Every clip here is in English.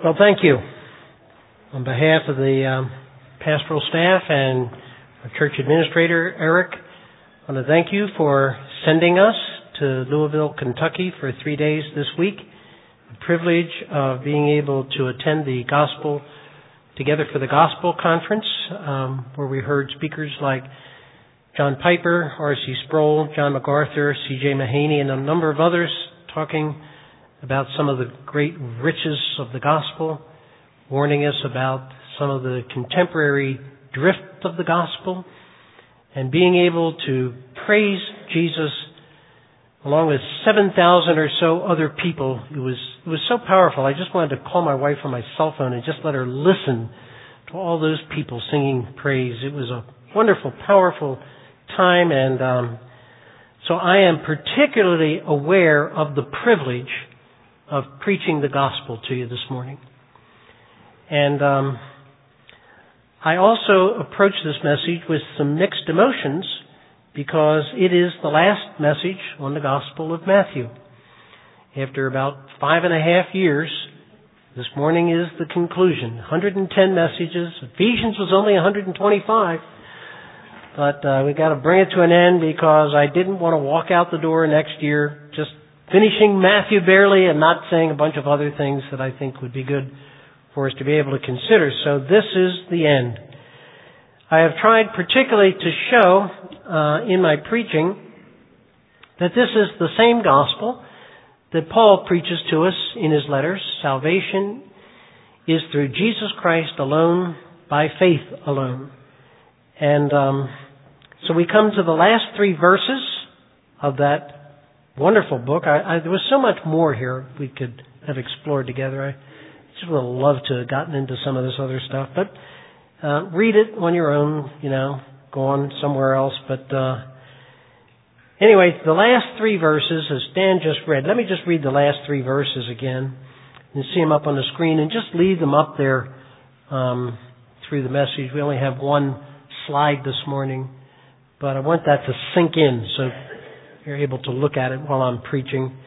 Well, thank you. On behalf of the pastoral staff and our church administrator, Eric, I want to thank you for sending us to Louisville, Kentucky for 3 days this week. The privilege of being able to attend the Gospel Together for the Gospel Conference, where we heard speakers like John Piper, R.C. Sproul, John MacArthur, C.J. Mahaney, and a number of others talking about some of the great riches of the gospel, warning us about some of the contemporary drift of the gospel, and being able to praise Jesus along with 7,000 or so other people. It was so powerful. I just wanted to call my wife on my cell phone and just let her listen to all those people singing praise. It was a wonderful, powerful time, and so I am particularly aware of the privilege of preaching the gospel to you this morning. And I also approach this message with some mixed emotions because it is the last message on the Gospel of Matthew. After about 5.5 years, this morning is the conclusion. 110 messages. Ephesians was only 125. But we got to bring it to an end because I didn't want to walk out the door next year just finishing Matthew barely and not saying a bunch of other things that I think would be good for us to be able to consider. So this is the end. I have tried particularly to show in my preaching that this is the same gospel that Paul preaches to us in his letters. Salvation is through Jesus Christ alone, by faith alone. And so we come to the last 3 verses of that wonderful book. There was so much more here we could have explored together. I just would have loved to have gotten into some of this other stuff. But read it on your own, go on somewhere else. But anyway, the last 3 verses, as Dan just read, let me just read the last 3 verses again and see them up on the screen and just leave them up there through the message. We only have one slide this morning, but I want that to sink in so you're able to look at it while I'm preaching.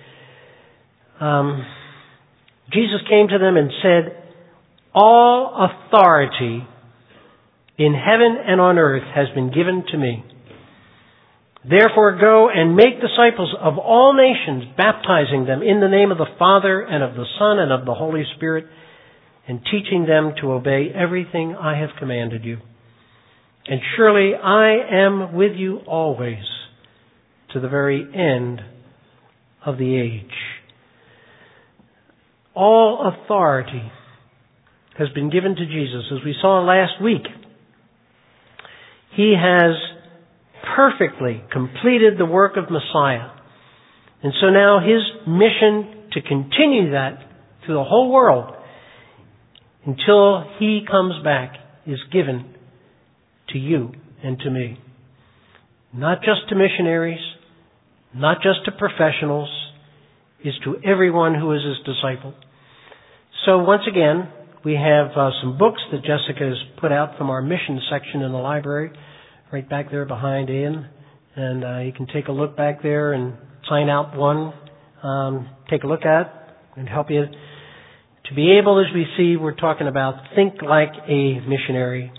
Jesus came to them and said, "All authority in heaven and on earth has been given to me. Therefore go and make disciples of all nations, baptizing them in the name of the Father and of the Son and of the Holy Spirit, and teaching them to obey everything I have commanded you. And surely I am with you always, to the very end of the age." All authority has been given to Jesus. As we saw last week, He has perfectly completed the work of Messiah. And so now His mission to continue that through the whole world until He comes back is given to you and to me. Not just to missionaries, not just to professionals, is to everyone who is His disciple. So once again, we have some books that Jessica has put out from our mission section in the library, right back there behind Ian. And you can take a look back there and sign out one, take a look at, and help you to be able, as we see, we're talking about think like a missionary.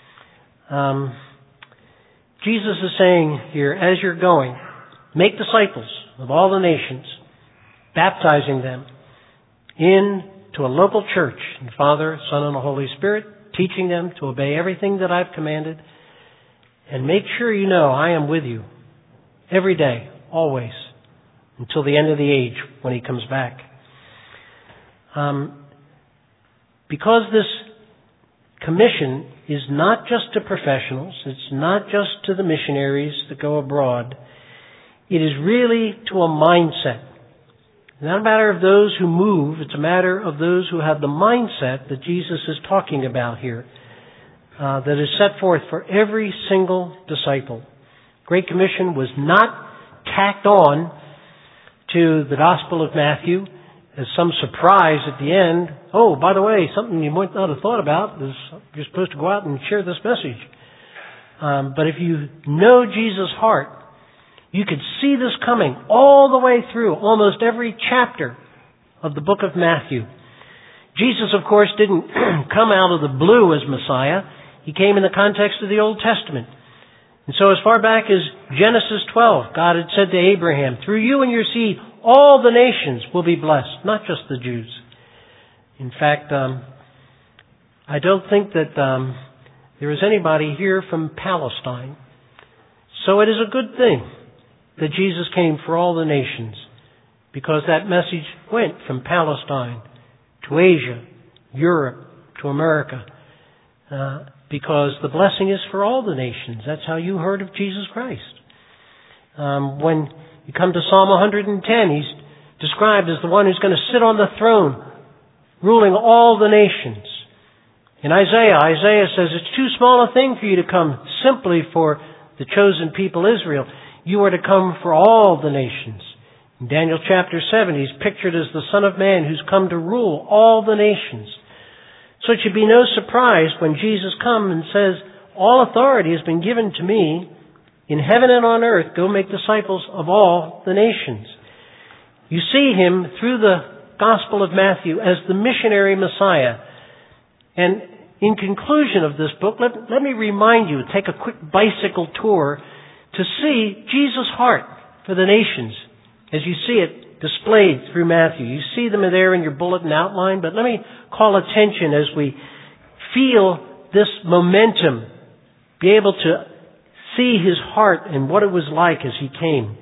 Jesus is saying here, as you're going, make disciples of all the nations, baptizing them into a local church in Father, Son, and the Holy Spirit, teaching them to obey everything that I've commanded, and make sure you know I am with you every day, always, until the end of the age when He comes back. Because this commission is not just to professionals, it's not just to the missionaries that go abroad, it is really to a mindset. It's not a matter of those who move, it's a matter of those who have the mindset that Jesus is talking about here, that is set forth for every single disciple. Great Commission was not tacked on to the Gospel of Matthew as some surprise at the end. Oh, by the way, something you might not have thought about is you're supposed to go out and share this message. But if you know Jesus' heart, you could see this coming all the way through almost every chapter of the book of Matthew. Jesus, of course, didn't come out of the blue as Messiah. He came in the context of the Old Testament. And so as far back as Genesis 12, God had said to Abraham, through you and your seed, all the nations will be blessed, not just the Jews. In fact, I don't think that there is anybody here from Palestine. So it is a good thing that Jesus came for all the nations, because that message went from Palestine to Asia, Europe, to America, because the blessing is for all the nations. That's how you heard of Jesus Christ. When you come to Psalm 110, He's described as the one who's going to sit on the throne, ruling all the nations. In Isaiah says, it's too small a thing for you to come simply for the chosen people Israel. You are to come for all the nations. In Daniel chapter 7, He's pictured as the Son of Man who's come to rule all the nations. So it should be no surprise when Jesus comes and says, all authority has been given to me in heaven and on earth. Go make disciples of all the nations. You see Him through the Gospel of Matthew as the missionary Messiah. And in conclusion of this book, let me remind you, take a quick bicycle tour to see Jesus' heart for the nations as you see it displayed through Matthew. You see them there in your bulletin outline, but let me call attention as we feel this momentum, be able to see His heart and what it was like as He came.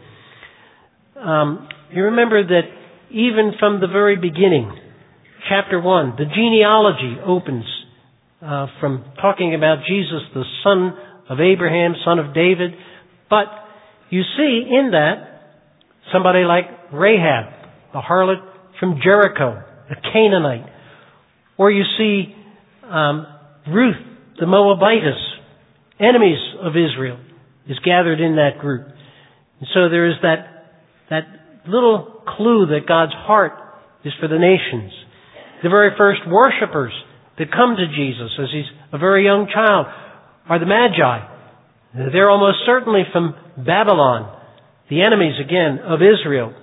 You remember that even from the very beginning, chapter 1, the genealogy opens from talking about Jesus, the son of Abraham, son of David. But you see in that somebody like Rahab, the harlot from Jericho, a Canaanite. Or you see Ruth, the Moabitess, enemies of Israel, is gathered in that group. And so there is that little clue that God's heart is for the nations. The very first worshipers that come to Jesus as He's a very young child are the Magi. They're almost certainly from Babylon, the enemies again of Israel.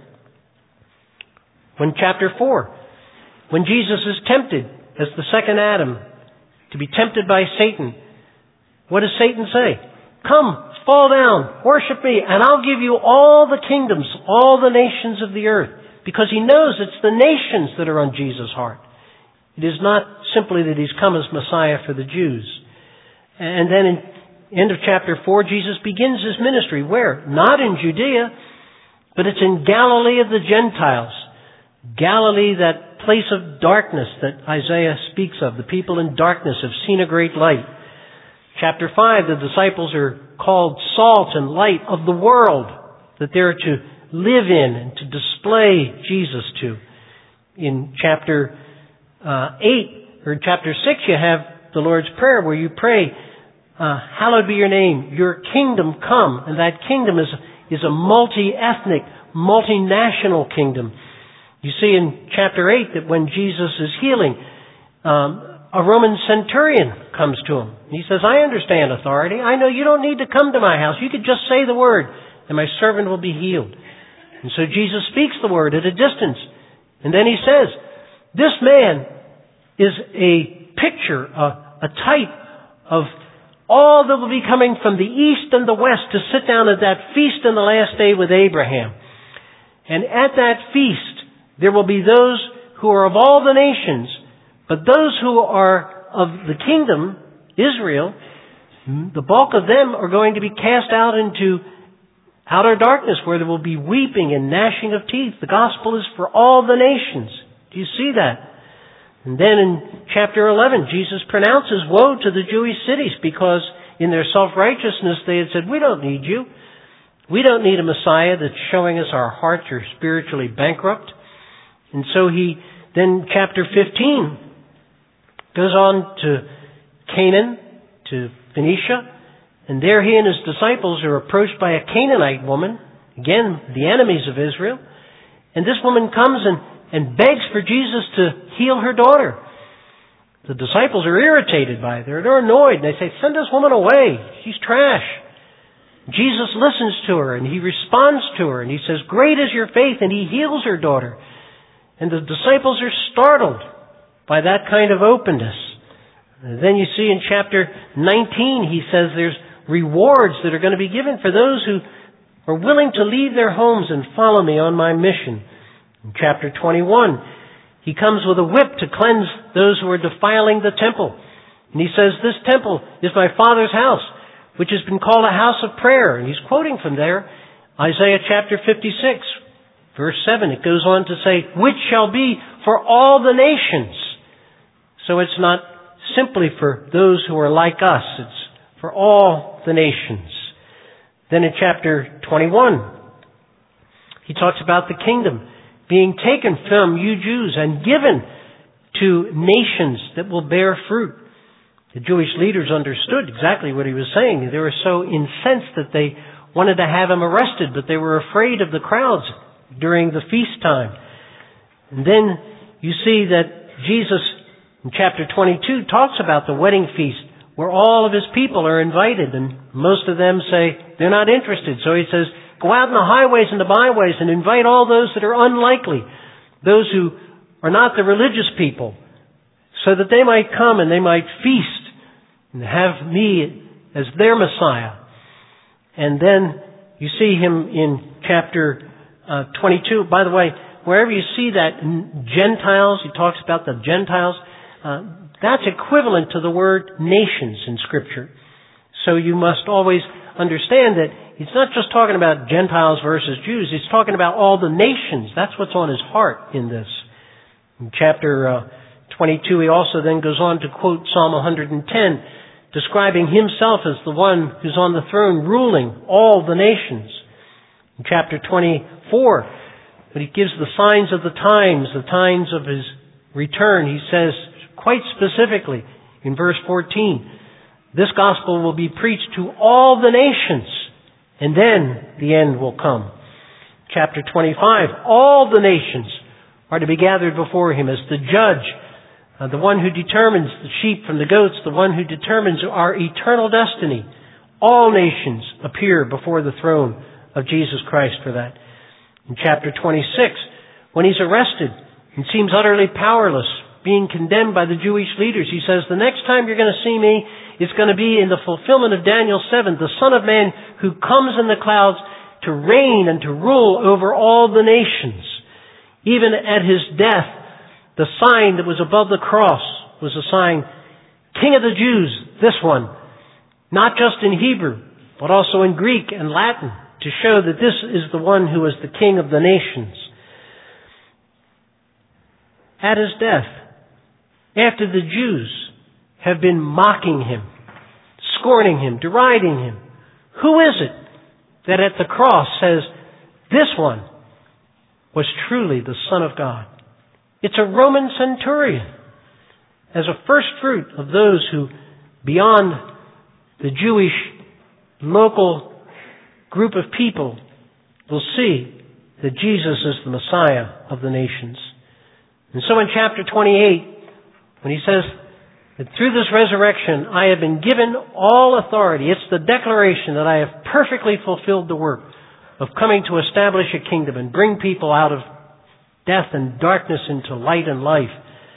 When chapter 4, when Jesus is tempted as the second Adam to be tempted by Satan, what does Satan say? Come, fall down, worship me, and I'll give you all the kingdoms, all the nations of the earth. Because he knows it's the nations that are on Jesus' heart. It is not simply that He's come as Messiah for the Jews. And then in end of chapter 4, Jesus begins His ministry. Where? Not in Judea, but it's in Galilee of the Gentiles. Galilee, that place of darkness that Isaiah speaks of. The people in darkness have seen a great light. Chapter 5, the disciples are called salt and light of the world, that they're to live in and to display Jesus to. In chapter 8, or in chapter 6, you have the Lord's Prayer where you pray, hallowed be your name, your kingdom come. And that kingdom is a multi-ethnic, multinational kingdom. You see in chapter 8 that when Jesus is healing, a Roman centurion comes to Him. He says, I understand authority. I know you don't need to come to my house. You could just say the word and my servant will be healed. And so Jesus speaks the word at a distance. And then He says, this man is a picture, a type of all that will be coming from the east and the west to sit down at that feast in the last day with Abraham. And at that feast, there will be those who are of all the nations, but those who are of the kingdom, Israel, the bulk of them are going to be cast out into outer darkness where there will be weeping and gnashing of teeth. The gospel is for all the nations. Do you see that? And then in chapter 11, Jesus pronounces woe to the Jewish cities because in their self-righteousness they had said, we don't need you. We don't need a Messiah that's showing us our hearts are spiritually bankrupt. And so He, then chapter 15, goes on to Canaan, to Phoenicia, and there He and His disciples are approached by a Canaanite woman, again, the enemies of Israel. And this woman comes and begs for Jesus to heal her daughter. The disciples are irritated by it. They're annoyed. They say, send this woman away. She's trash. Jesus listens to her and He responds to her and He says, great is your faith, and He heals her daughter. And the disciples are startled. by that kind of openness. And then you see in chapter 19, he says there's rewards that are going to be given for those who are willing to leave their homes and follow me on my mission. In chapter 21, he comes with a whip to cleanse those who are defiling the temple. And he says, this temple is my Father's house, which has been called a house of prayer. And he's quoting from there, Isaiah chapter 56, verse 7. It goes on to say, which shall be for all the nations. So it's not simply for those who are like us. It's for all the nations. Then in chapter 21, he talks about the kingdom being taken from you Jews and given to nations that will bear fruit. The Jewish leaders understood exactly what he was saying. They were so incensed that they wanted to have him arrested, but they were afraid of the crowds during the feast time. And then you see that Jesus, in chapter 22, talks about the wedding feast where all of his people are invited, and most of them say they're not interested. So he says, go out in the highways and the byways and invite all those that are unlikely, those who are not the religious people, so that they might come and they might feast and have me as their Messiah. And then you see him in chapter 22. By the way, wherever you see that Gentiles, he talks about the Gentiles, that's equivalent to the word nations in Scripture. So you must always understand that he's not just talking about Gentiles versus Jews. He's talking about all the nations. That's what's on his heart in this. In chapter 22, he also then goes on to quote Psalm 110, describing himself as the one who's on the throne ruling all the nations. In chapter 24, when he gives the signs of the times of his return, he says quite specifically in verse 14, this gospel will be preached to all the nations, and then the end will come. Chapter 25, all the nations are to be gathered before him as the judge, the one who determines the sheep from the goats, the one who determines our eternal destiny. All nations appear before the throne of Jesus Christ for that. In chapter 26, when he's arrested and seems utterly powerless, being condemned by the Jewish leaders, he says, the next time you're going to see me, it's going to be in the fulfillment of Daniel 7, the Son of Man who comes in the clouds to reign and to rule over all the nations. Even at his death, the sign that was above the cross was a sign, King of the Jews, this one. Not just in Hebrew, but also in Greek and Latin, to show that this is the one who is the King of the nations. At his death, after the Jews have been mocking him, scorning him, deriding him, who is it that at the cross says, this one was truly the Son of God? It's a Roman centurion, as a first fruit of those who, beyond the Jewish local group of people, will see that Jesus is the Messiah of the nations. And so in chapter 28, when he says that through this resurrection I have been given all authority, it's the declaration that I have perfectly fulfilled the work of coming to establish a kingdom and bring people out of death and darkness into light and life.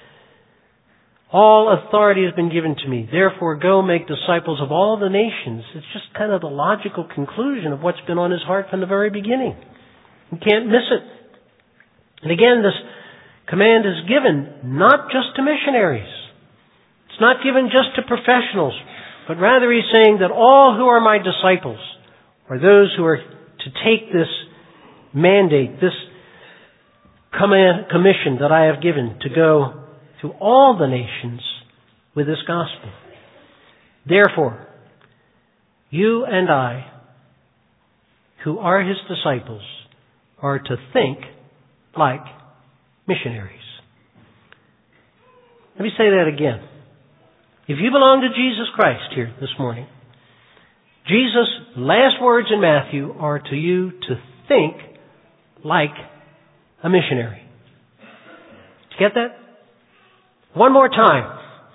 All authority has been given to me. Therefore, go make disciples of all the nations. It's just kind of the logical conclusion of what's been on his heart from the very beginning. You can't miss it. And again, this command is given not just to missionaries. It's not given just to professionals, but rather he's saying that all who are my disciples are those who are to take this mandate, this commission that I have given to go to all the nations with this gospel. Therefore, you and I, who are his disciples, are to think like missionaries. Let me say that again. If you belong to Jesus Christ here this morning, Jesus' last words in Matthew are to you to think like a missionary. Did you get that? One more time.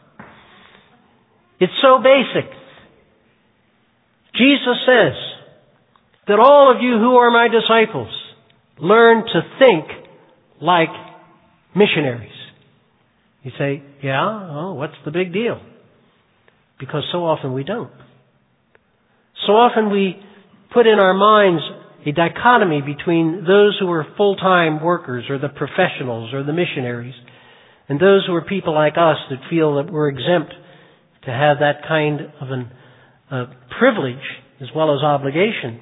It's so basic. Jesus says that all of you who are my disciples learn to think like missionaries. You say, yeah, oh, what's the big deal? Because so often we don't. So often we put in our minds a dichotomy between those who are full-time workers or the professionals or the missionaries and those who are people like us that feel that we're exempt to have that kind of a privilege as well as obligation.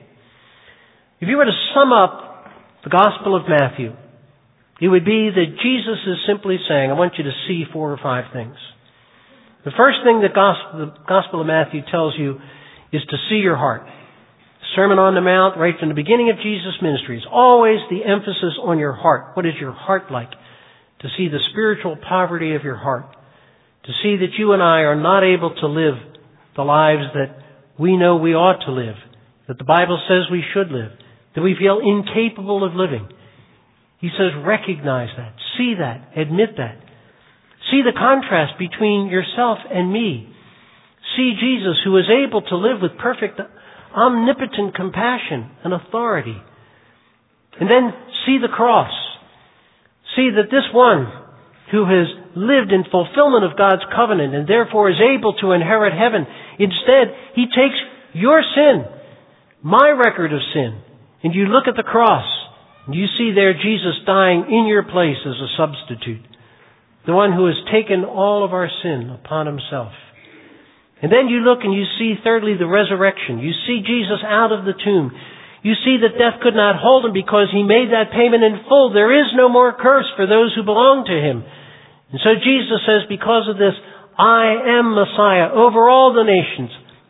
If you were to sum up the Gospel of Matthew, it would be that Jesus is simply saying, I want you to see 4 or 5 things. The first thing the Gospel of Matthew tells you is to see your heart. Sermon on the Mount, right from the beginning of Jesus' ministry, is always the emphasis on your heart. What is your heart like? To see the spiritual poverty of your heart. To see that you and I are not able to live the lives that we know we ought to live, that the Bible says we should live, that we feel incapable of living. He says, recognize that, see that, admit that. See the contrast between yourself and me. See Jesus, who is able to live with perfect, omnipotent compassion and authority. And then see the cross. See that this one who has lived in fulfillment of God's covenant and therefore is able to inherit heaven, instead, He takes your sin, my record of sin, and you look at the cross, and you see there Jesus dying in your place as a substitute. The one who has taken all of our sin upon Himself. And then you look and you see, thirdly, the resurrection. You see Jesus out of the tomb. You see that death could not hold Him because He made that payment in full. There is no more curse for those who belong to Him. And so Jesus says, because of this, I am Messiah over all the nations.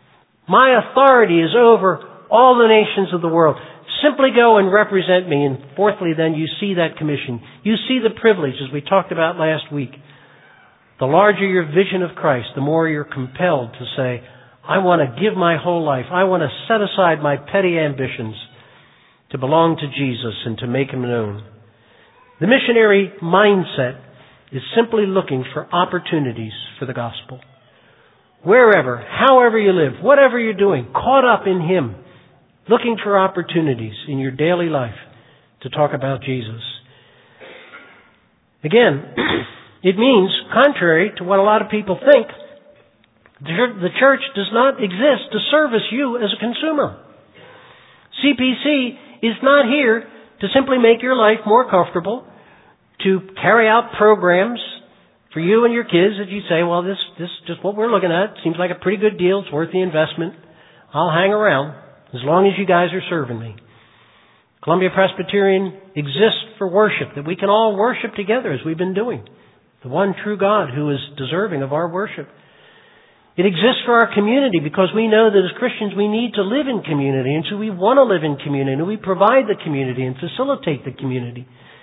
My authority is over all the nations of the world. Simply go and represent me. And fourthly, then, you see that commission. You see the privilege, as we talked about last week. The larger your vision of Christ, the more you're compelled to say, I want to give my whole life. I want to set aside my petty ambitions to belong to Jesus and to make Him known. The missionary mindset is simply looking for opportunities for the gospel. Wherever, however you live, whatever you're doing, caught up in Him, looking for opportunities in your daily life to talk about Jesus. Again, it means, contrary to what a lot of people think, the church does not exist to service you as a consumer. CPC is not here to simply make your life more comfortable, to carry out programs for you and your kids that you say, well, this just what we're looking at seems like a pretty good deal. It's worth the investment. I'll hang around as long as you guys are serving me. Columbia Presbyterian exists for worship, that we can all worship together as we've been doing. The one true God who is deserving of our worship. It exists for our community because we know that as Christians we need to live in community, and so we want to live in community, and we provide the community and facilitate the community.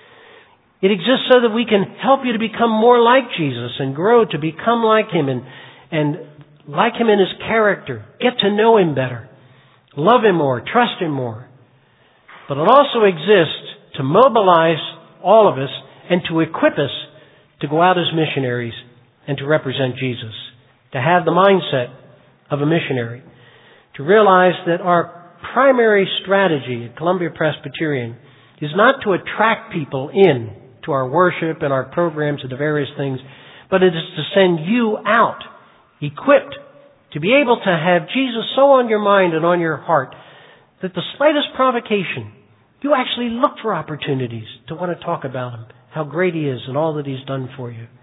It exists so that we can help you to become more like Jesus and grow to become like Him and like Him in His character, get to know Him better, love Him more, trust Him more. But it also exists to mobilize all of us and to equip us to go out as missionaries and to represent Jesus. To have the mindset of a missionary. To realize that our primary strategy at Columbia Presbyterian is not to attract people in to our worship and our programs and the various things, but it is to send you out, equipped, to be able to have Jesus so on your mind and on your heart that the slightest provocation, you actually look for opportunities to want to talk about Him, how great He is and all that He's done for you.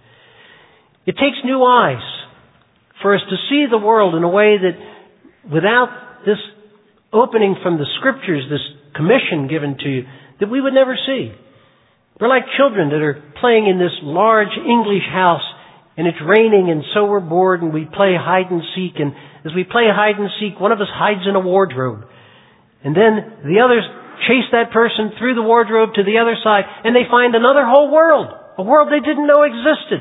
It takes new eyes for us to see the world in a way that without this opening from the Scriptures, this commission given to you, that we would never see. We're like children that are playing in this large English house and it's raining and so we're bored and we play hide and seek, and as we play hide and seek, one of us hides in a wardrobe. And then the others chase that person through the wardrobe to the other side and they find another whole world, a world they didn't know existed.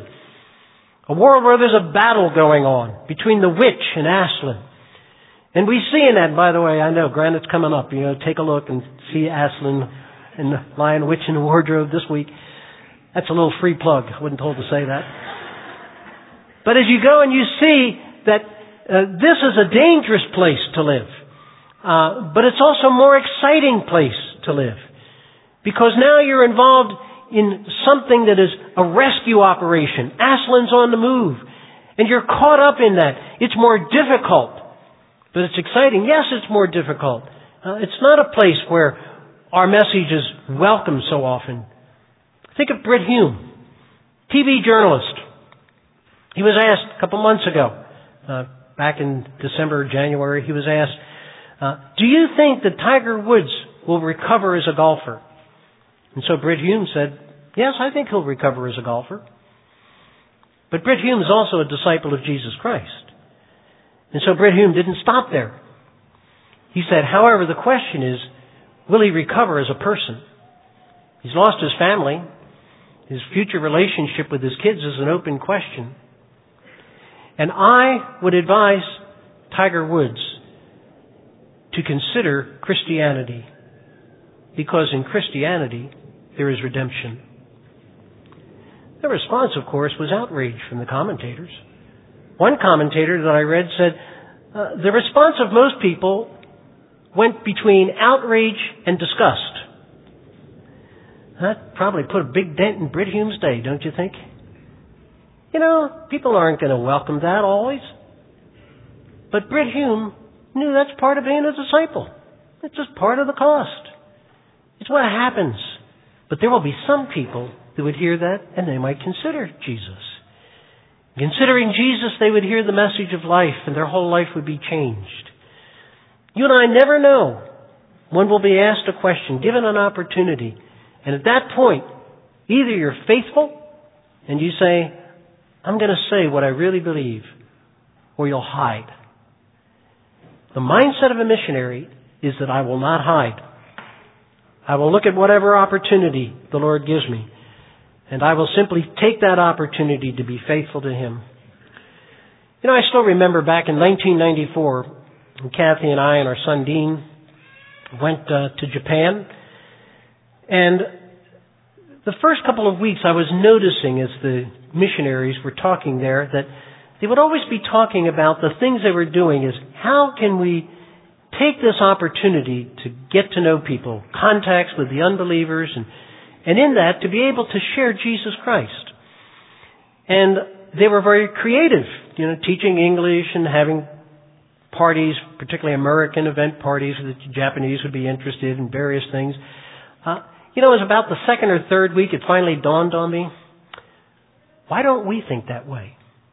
A world where there's a battle going on between the witch and Aslan. And we see in that, by the way, I know, Granite's coming up. Take a look and see Aslan and the Lion, Witch, and the Wardrobe this week. That's a little free plug. I wasn't told to say that. But as you go and you see that this is a dangerous place to live. But it's also a more exciting place to live. Because now you're involved in something that is a rescue operation. Aslan's on the move. And you're caught up in that. It's more difficult. But it's exciting. Yes, it's more difficult. It's not a place where our message is welcome so often. Think of Brit Hume, TV journalist. He was asked a couple months ago, back in December or January, he was asked, do you think that Tiger Woods will recover as a golfer? And so Brit Hume said, yes, I think he'll recover as a golfer. But Brit Hume is also a disciple of Jesus Christ. And so Brit Hume didn't stop there. He said, however, the question is, will he recover as a person? He's lost his family. His future relationship with his kids is an open question. And I would advise Tiger Woods to consider Christianity, because in Christianity there is redemption. The response, of course, was outrage from the commentators. One commentator that I read said, the response of most people went between outrage and disgust. That probably put a big dent in Brit Hume's day, don't you think? You know, people aren't going to welcome that always. But Brit Hume knew that's part of being a disciple. It's just part of the cost. It's what happens. But there will be some people that would hear that and they might consider Jesus. Considering Jesus, they would hear the message of life and their whole life would be changed. You and I never know when we'll be asked a question, given an opportunity. And at that point, either you're faithful and you say, I'm going to say what I really believe, or you'll hide. The mindset of a missionary is that I will not hide. I will look at whatever opportunity the Lord gives me, and I will simply take that opportunity to be faithful to Him. You know, I still remember back in 1994, when Kathy and I and our son Dean went to Japan, and the first couple of weeks I was noticing as the missionaries were talking there that they would always be talking about the things they were doing is how can we take this opportunity to get to know people, contacts with the unbelievers, and in that to be able to share Jesus Christ. And they were very creative, you know, teaching English and having parties, particularly American event parties that the Japanese would be interested in various things. You know, it was about the second or third week it finally dawned on me, why don't we think that way?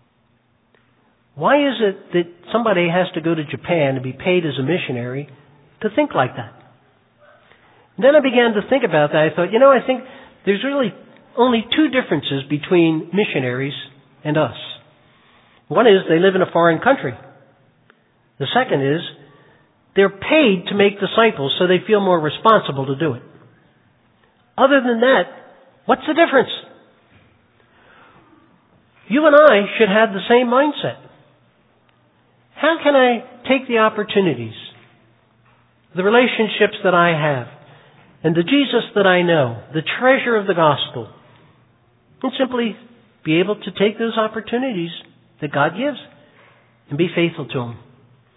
Why is it that somebody has to go to Japan to be paid as a missionary to think like that? And then I began to think about that. I thought, you know, I think there's really only two differences between missionaries and us. One is they live in a foreign country. The second is they're paid to make disciples, so they feel more responsible to do it. Other than that, what's the difference? You and I should have the same mindset. How can I take the opportunities, the relationships that I have, and the Jesus that I know, the treasure of the gospel, and simply be able to take those opportunities that God gives and be faithful to Him?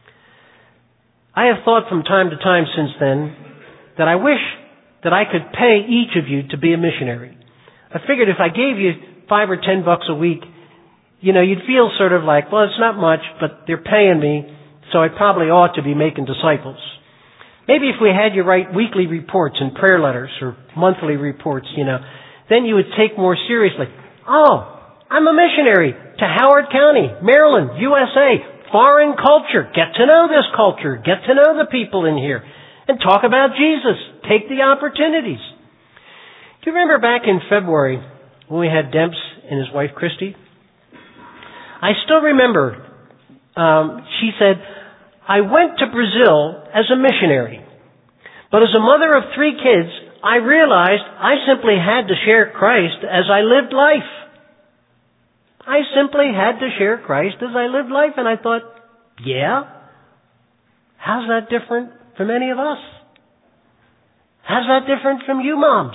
I have thought from time to time since then that I wish that I could pay each of you to be a missionary. I figured if I gave you $5 or $10 a week, you know, you'd feel sort of like, well, it's not much, but they're paying me, so I probably ought to be making disciples. Maybe if we had you write weekly reports and prayer letters or monthly reports, you know, then you would take more seriously. Oh, I'm a missionary to Howard County, Maryland, USA, foreign culture. Get to know this culture. Get to know the people in here. And talk about Jesus. Take the opportunities. Do you remember back in February when we had Demps and his wife Christy? I still remember, she said, I went to Brazil as a missionary. But as a mother of 3 kids, I realized I simply had to share Christ as I lived life. I simply had to share Christ as I lived life. And I thought, yeah? How's that different from any of us? How's that different from you moms?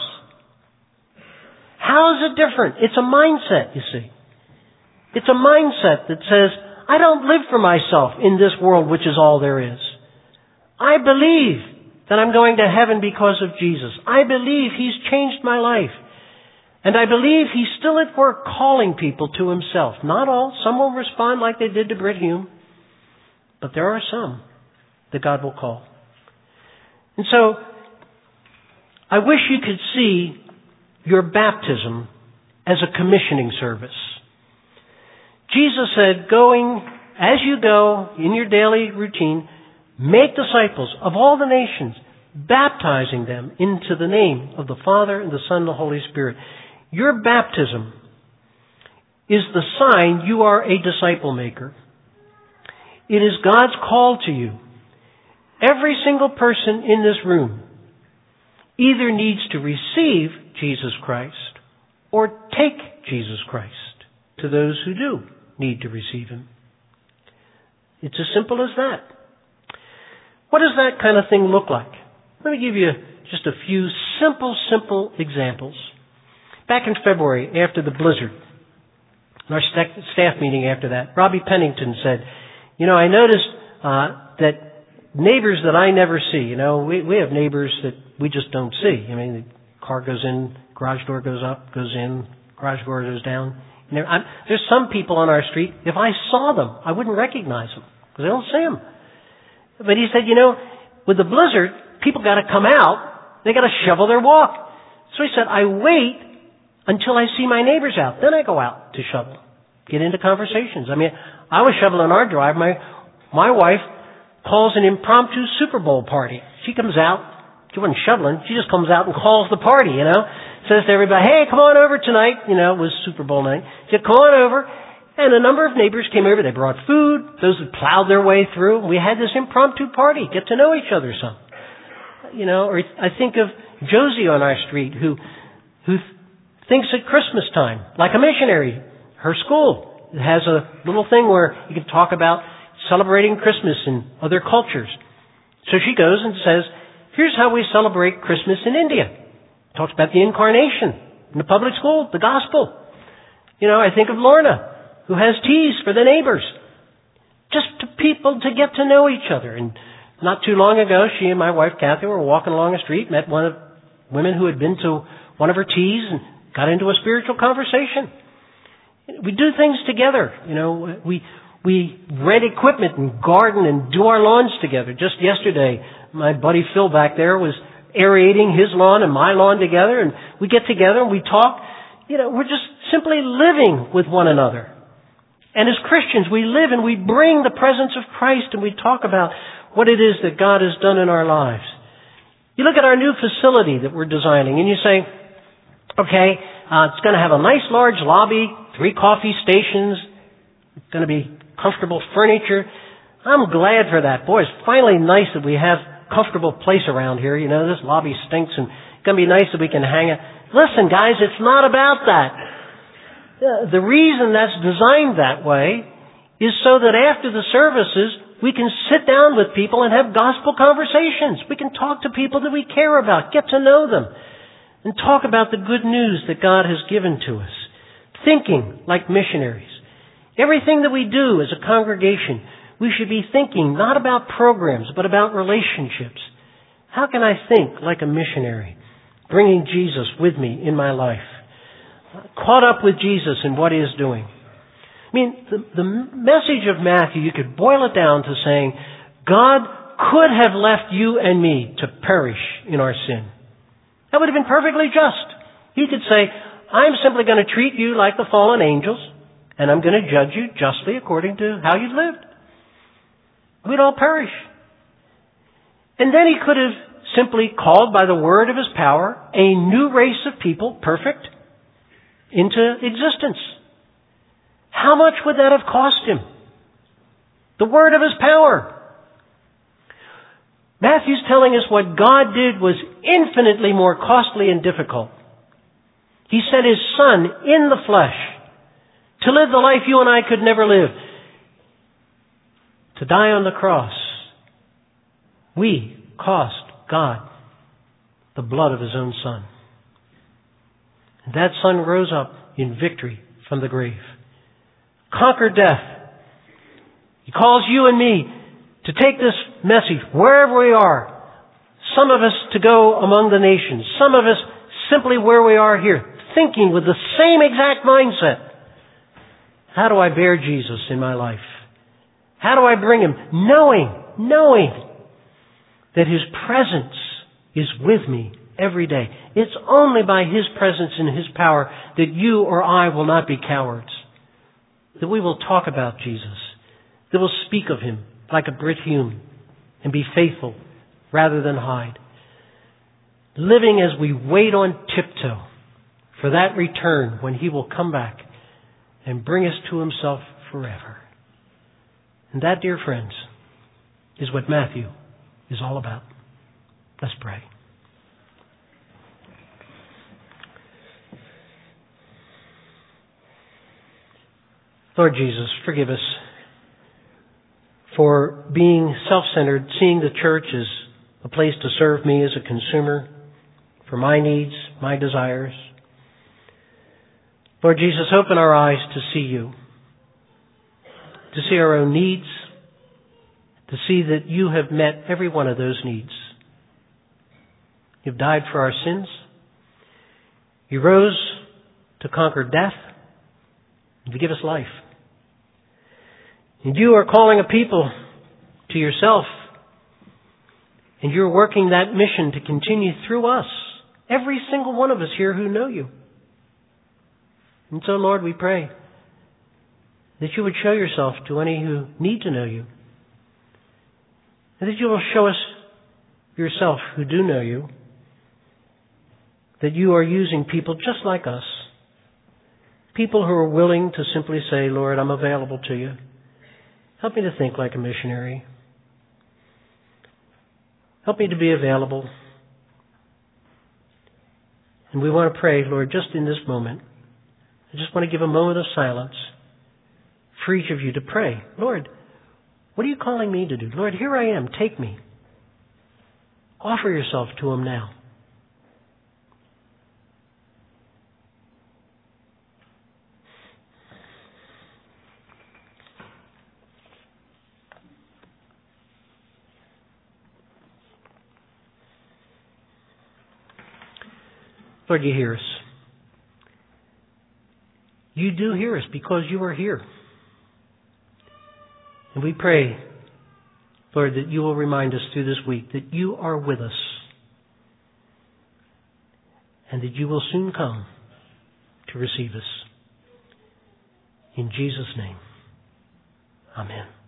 How is it different? It's a mindset, you see. It's a mindset that says, I don't live for myself in this world, which is all there is. I believe that I'm going to heaven because of Jesus. I believe He's changed my life. And I believe He's still at work calling people to Himself. Not all. Some will respond like they did to Brit Hume. But there are some that God will call. And so, I wish you could see your baptism as a commissioning service. Jesus said, as you go in your daily routine, make disciples of all the nations, baptizing them into the name of the Father and the Son and the Holy Spirit. Your baptism is the sign you are a disciple maker. It is God's call to you. Every single person in this room either needs to receive Jesus Christ or take Jesus Christ to those who do need to receive Him. It's as simple as that. What does that kind of thing look like? Let me give you just a few simple examples. Back in February, after the blizzard, in our staff meeting after that, Robbie Pennington said, I noticed that neighbors that I never see, we have neighbors that we just don't see. The car goes in, garage door goes up, goes in, garage door goes down. There's some people on our street, if I saw them, I wouldn't recognize them because I don't see them. But he said, with the blizzard, people got to come out. They got to shovel their walk. So he said, I wait until I see my neighbors out. Then I go out to shovel, get into conversations. I was shoveling our drive. My wife calls an impromptu Super Bowl party. She comes out. She wasn't shoveling. She just comes out and calls the party, Says to everybody, hey, come on over tonight. It was Super Bowl night. She said, come on over. And a number of neighbors came over. They brought food. Those that plowed their way through. We had this impromptu party. Get to know each other some. Or I think of Josie on our street who thinks at Christmas time, like a missionary. Her school has a little thing where you can talk about celebrating Christmas in other cultures. So she goes and says, here's how we celebrate Christmas in India. Talks about the incarnation in the public school, the gospel. I think of Lorna, who has teas for the neighbors. Just to people to get to know each other. And not too long ago, she and my wife Kathy were walking along a street, met one of the women who had been to one of her teas and got into a spiritual conversation. We do things together. We rent equipment and garden and do our lawns together. Just yesterday, my buddy Phil back there was aerating his lawn and my lawn together, and we get together and we talk. We're just simply living with one another. And as Christians, we live and we bring the presence of Christ and we talk about what it is that God has done in our lives. You look at our new facility that we're designing and you say, okay, it's going to have a nice large lobby, 3 coffee stations, it's going to be comfortable furniture. I'm glad for that. Boy, it's finally nice that we have a comfortable place around here. This lobby stinks and it's going to be nice that we can hang it. Listen, guys, it's not about that. The reason that's designed that way is so that after the services, we can sit down with people and have gospel conversations. We can talk to people that we care about, get to know them, and talk about the good news that God has given to us. Thinking like missionaries. Everything that we do as a congregation, we should be thinking not about programs, but about relationships. How can I think like a missionary, bringing Jesus with me in my life? Caught up with Jesus in what He is doing. The message of Matthew, you could boil it down to saying, God could have left you and me to perish in our sin. That would have been perfectly just. He could say, I'm simply going to treat you like the fallen angels, and I'm going to judge you justly according to how you lived. We'd all perish. And then He could have simply called by the word of His power a new race of people, perfect, into existence. How much would that have cost Him? The word of His power. Matthew's telling us what God did was infinitely more costly and difficult. He sent His Son in the flesh to live the life you and I could never live. To die on the cross. We cost God the blood of His own Son. And that Son rose up in victory from the grave. Conquered death. He calls you and me to take this message wherever we are. Some of us to go among the nations. Some of us simply where we are here. thinking with the same exact mindset. How do I bear Jesus in my life? How do I bring Him? Knowing that His presence is with me every day. It's only by His presence and His power that you or I will not be cowards. That we will talk about Jesus. That we'll speak of Him like a Brit Hume and be faithful rather than hide. Living as we wait on tiptoe for that return when He will come back and bring us to Himself forever. And that, dear friends, is what Matthew is all about. Let's pray. Lord Jesus, forgive us for being self-centered, seeing the church as a place to serve me as a consumer, for my needs, my desires. Lord Jesus, open our eyes to see You, to see our own needs, to see that You have met every one of those needs. You've died for our sins. You rose to conquer death and to give us life. And You are calling a people to Yourself. And You're working that mission to continue through us, every single one of us here who know You. And so, Lord, we pray that You would show Yourself to any who need to know You. And that You will show us Yourself who do know You. That You are using people just like us. People who are willing to simply say, Lord, I'm available to You. Help me to think like a missionary. Help me to be available. And we want to pray, Lord, just in this moment. I just want to give a moment of silence for each of you to pray. Lord, what are You calling me to do? Lord, here I am. Take me. Offer yourself to Him now. Lord, You hear us. You do hear us because You are here. And we pray, Lord, that You will remind us through this week that You are with us and that You will soon come to receive us. In Jesus' name, amen.